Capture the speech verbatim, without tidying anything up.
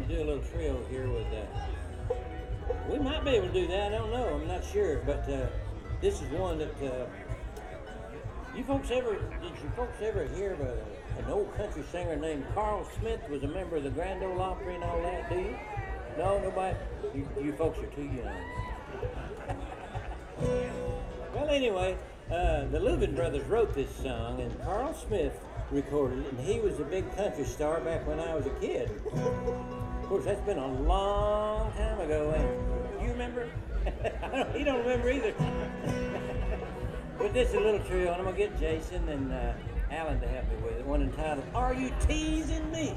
to do a little trio here with. Uh, we might be able to do that. I don't know. I'm not sure, but uh, this is one that uh, you folks ever did. You folks ever hear of a, an old country singer named Carl Smith? Was a member of the Grand Ole Opry and all that. Do you? No, nobody. You, you folks are too young. Well, anyway, uh, the Louvin brothers wrote this song, and Carl Smith recorded it, and he was a big country star back when I was a kid. Of course, that's been a long time ago, and you remember? I don't, he don't remember either. But this is a little trio, and I'm going to get Jason and uh, Alan to help me with it. One entitled, Are You Teasing Me?